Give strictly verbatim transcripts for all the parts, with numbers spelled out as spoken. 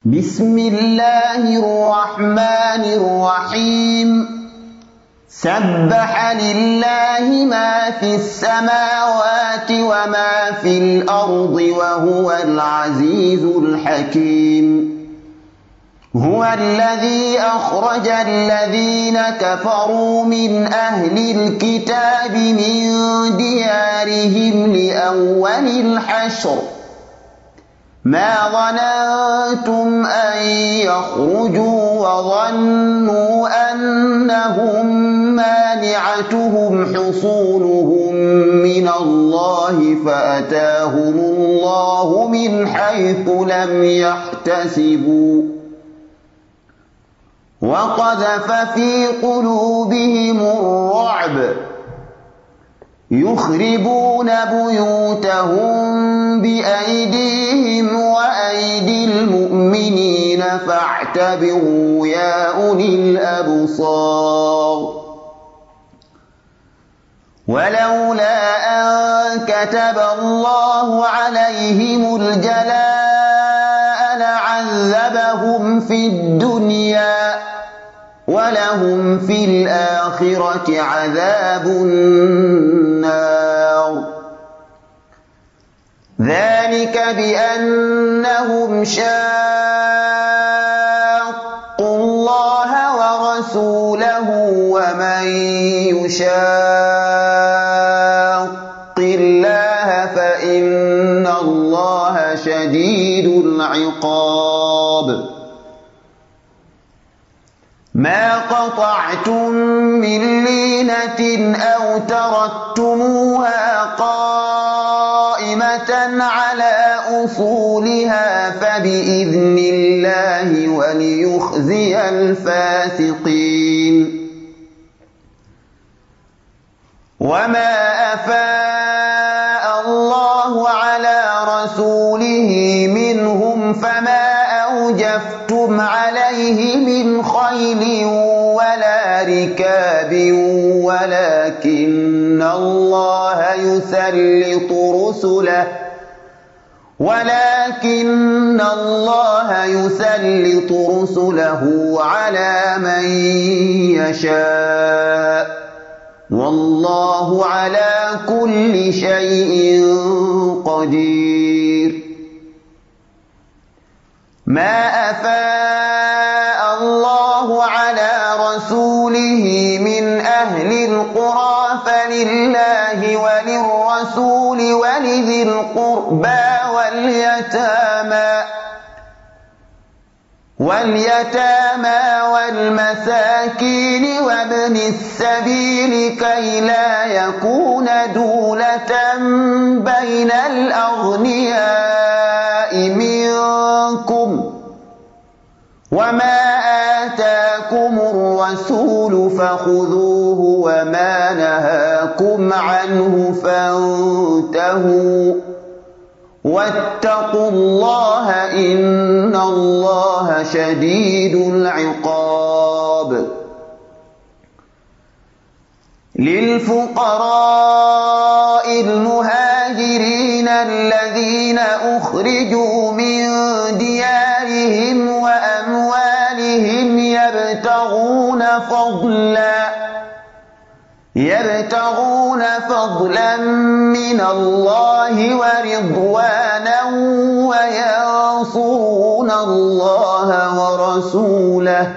بسم الله الرحمن الرحيم سبح لله ما في السماوات وما في الأرض وهو العزيز الحكيم هو الذي أخرج الذين كفروا من أهل الكتاب من ديارهم لأول الحشر ما ظننتم أن يخرجوا وظنوا أنهم مانعتهم حصونهم من الله فأتاهم الله من حيث لم يحتسبوا وقذف في قلوبهم الرعب يخربون بيوتهم بأيديهم وأيدي المؤمنين فاعتبروا يا أولي الأبصار ولولا أن كتب الله عليهم الجلاء لعذبهم في الدنيا ولهم في الآخرة عذاب النار ذلك بأنهم شاقوا الله ورسوله ومن يشاق الله فإن الله شديد العقاب ما قطعتم من لينة أو تركتموها قائمة على أصولها فبإذن الله وليخزي الفاسقين وما أفاء الله على رسوله منهم فما أوجفتم عليه من خيل ولا ركاب ولكن الله يسلط رسله ولكن الله يسلط رسله على من يشاء والله على كل شيء قدير ما أفاء الله على رسوله من أهل القرى فلله وللرسول ولذي القربى واليتامى واليتامى والمساكين وابن السبيل كي لا يكون دولة بين الأغنياء منكم وما آتاكم الرسول فخذوه وما نهاكم عنه فانتهوا واتقوا الله إن الله شديد العقاب للفقراء المهاجرين الذين أخرجوا من ديارهم وأموالهم يبتغون فضلا يبتغون فضلا من الله ورضوانا وينصرون الله ورسوله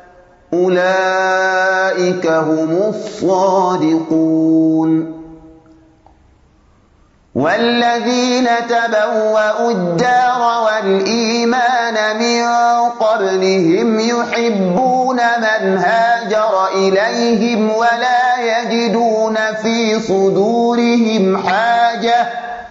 أولئك هم الصادقون والذين تبوأوا الدار والإيمان من قبلهم يحبون من هاجر إليهم ولا يجدون في صدورهم حاجة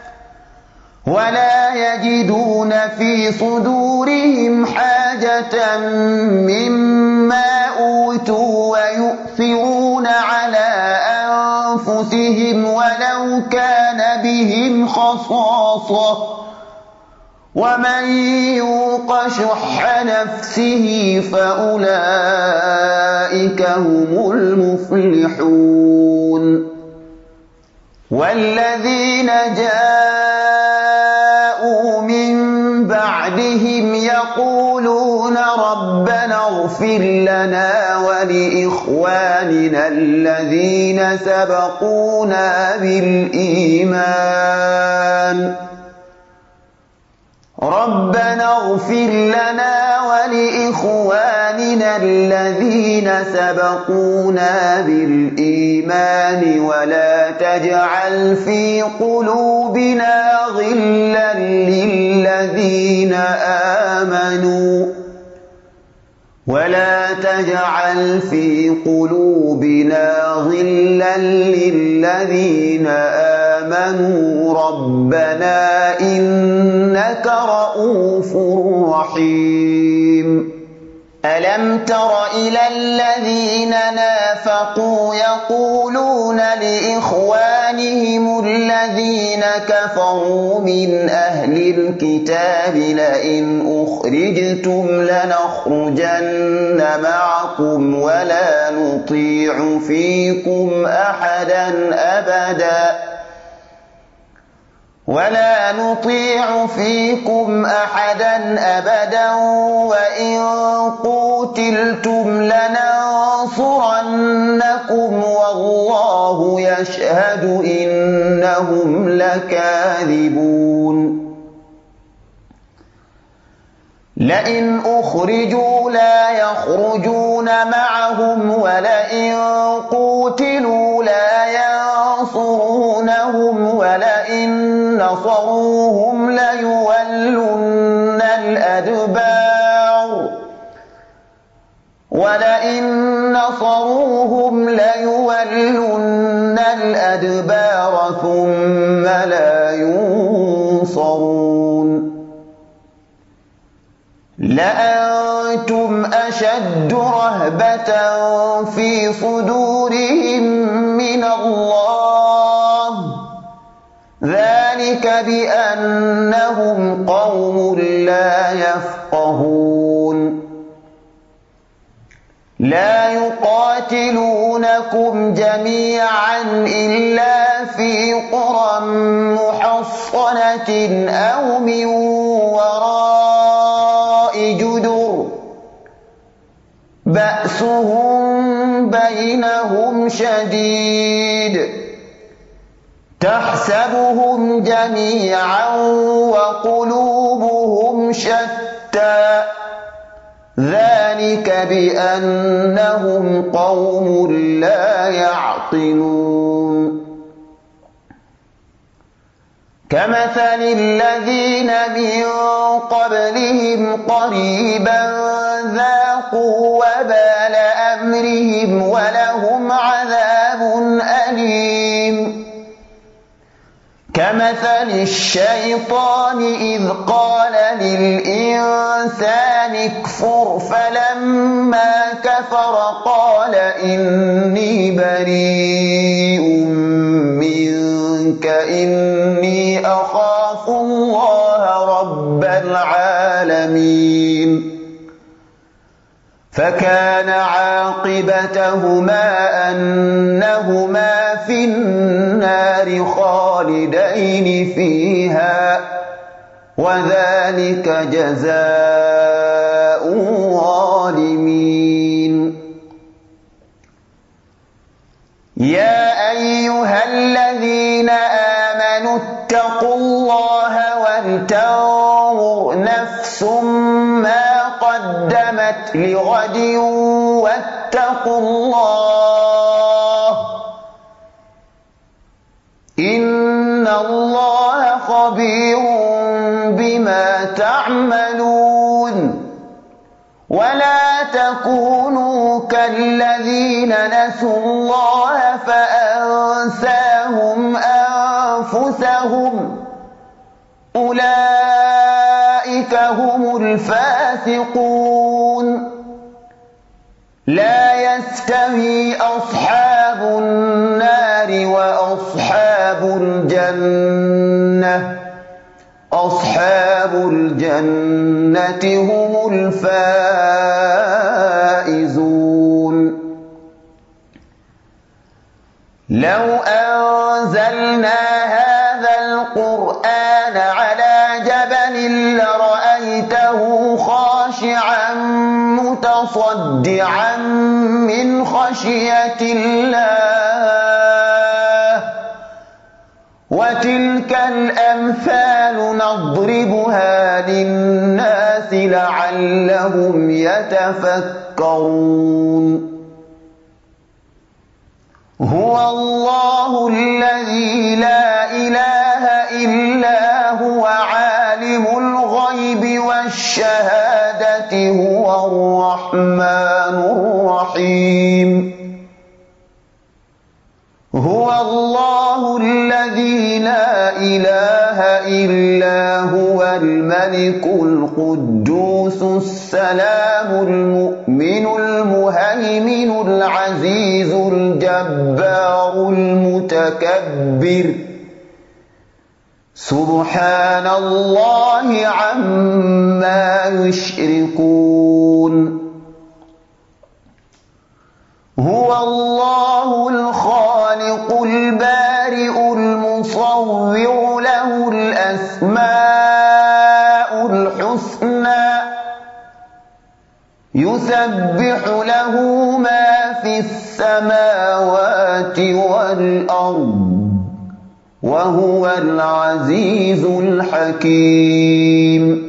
ولا يجدون في صدورهم حاجة مما أوتوا ويؤثرون على أنفسهم ولو كان بهم خصاصة ومن يوق شح نفسه فأولئك هم المفلحون والذين جاءوا من بعدهم قلوبهم يقولون ربنا اغفر لنا ولإخواننا الذين سبقونا بالإيمان ربنا اغفر لنا ولإخواننا الذين سبقونا بالإيمان ولا تجعل في قلوبنا غلا للذين آمنوا ولا تجعل في قلوبنا غلا للذين آمنوا ربنا إنك رؤوف رحيم ألم تر إلى الذين نافقوا يقولون لإخوانهم الذين كفروا من أهل الكتاب لئن أخرجتم لنخرجن معكم ولا نطيع فيكم أحدا أبدا ولا نطيع فيكم أحدا أبدا وإن قوتلتم لننصرنكم والله يشهد إنهم لكاذبون لئن أخرجوا لا يخرجون معهم ولئن قوتلوا لا ينصرونهم ولئن نصروهم ليولن الأدبار ولئن نصروهم ليولن الأدبار ثم لا ينصرون لأنتم أشد رهبة في صدورهم من الله ذلك بأنهم قوم لا يفقهون لا يقاتلونكم جميعا إلا في قرى محصنة أو من وراء جدر بأسهم بينهم شديد تحسبهم جميعا وقلوبهم شتى ذلك بأنهم قوم لا يعقلون كمثل الذين من قبلهم قريبا ذاقوا وبال أمرهم ولهم عذاب أليم كمثل الشيطان إذ قال للإنسان اكفر فلما كفر قال إني بريء منك إني أخاف الله رب العالمين فكان عاقبتهما أنهما في النار خالدين فيها وذلك جزاء الظالمين يا أيها الذين آمنوا اتقوا الله ولتنظر نفس ما قدمت لغد واتقوا الله إن الله خبير بما تعملون ولا تكونوا كالذين نسوا الله فأنساهم أنفسهم أولئك هم الفاسقون لا يستوي أصحاب النار وأصحاب الجنة أصحاب الجنة هم الفائزون لو أنزلنا هذا القرآن على جبل لرأيته متصدعا من خشية الله وتلك الأمثال نضربها للناس لعلهم يتفكرون هو الله الذي لا إله إلا هو عالم الغيب والشهادة هو الرحمن الرحيم هو الله الذي لا إله إلا هو الملك القدوس السلام المؤمن المهيمن العزيز الجبار المتكبر سبحان الله عما يشركون هو الله الخالق البارئ المصور له الأسماء الحسنى يسبح له ما في السماوات والأرض وهو العزيز الحكيم